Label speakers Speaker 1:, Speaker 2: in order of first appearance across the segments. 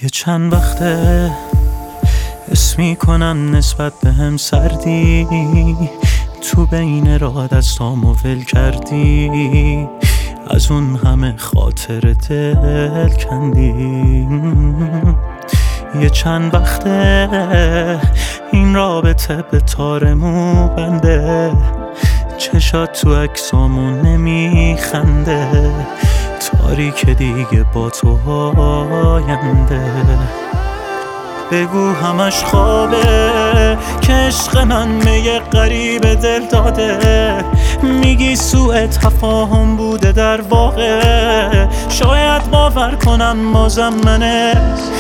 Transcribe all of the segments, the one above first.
Speaker 1: یه چند وقته حس میکنم نسبت به هم سردی، تو بین راه دستامو ول کردی، از اون همه خاطر دل کندی. یه چند وقته این رابطه به تار مو بنده، چشات تو عکسامون نمیخنده، تاریک دیگه با تو آینده. بگو همش خوابه که عشق من به یه غریب دل داده، میگی سوء تفاهم بوده در واقع، شاید باور کنم بازم منه.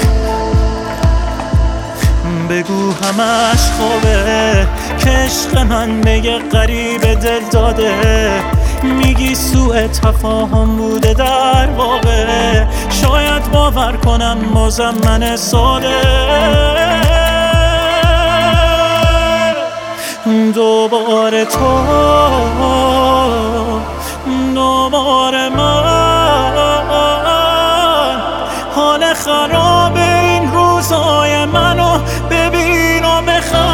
Speaker 1: بگو همش خوابه که عشق من به یه غریب دل داده، میگی سوء تفاهم بوده در واقع، شاید باور کنم بازم من ساده. دوباره تو، دوباره من، حال خراب این روزای منو ببین و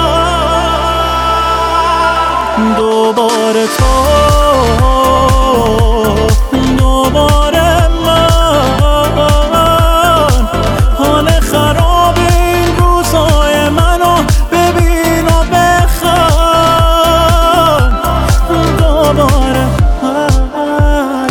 Speaker 1: بخواه. دوباره تو، دوباره من، حال خراب این روزای منو ببین و بخواه. دوباره من.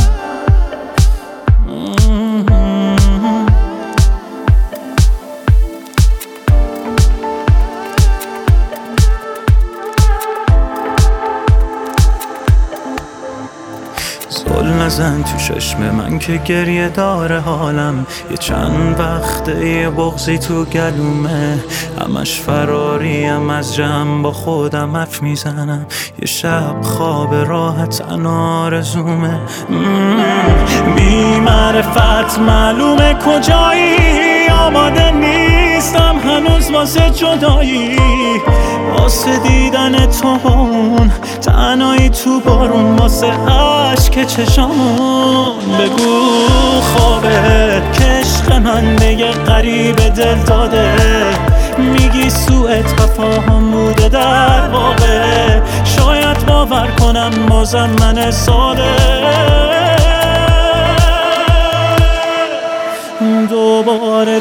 Speaker 1: زل نزن تو چشم من که گریه داره حالم، یه چند وقته یه بغضی تو گلومه، همش فراریم از جمع با خودم حرف میزنم، یه شب خواب راحت آرزومه. بی معرفت معلومه کجایی، آماده نیستم هنوز واسه جدایی، واسه دیدن تو اون تنهایی تو بارون، واسه عشق چشامون. بگو خوابه که عشق من به یه غریب دل داده، میگی سوء تفاهم بوده در واقع، شاید باور کنم بازم من ساده. دوباره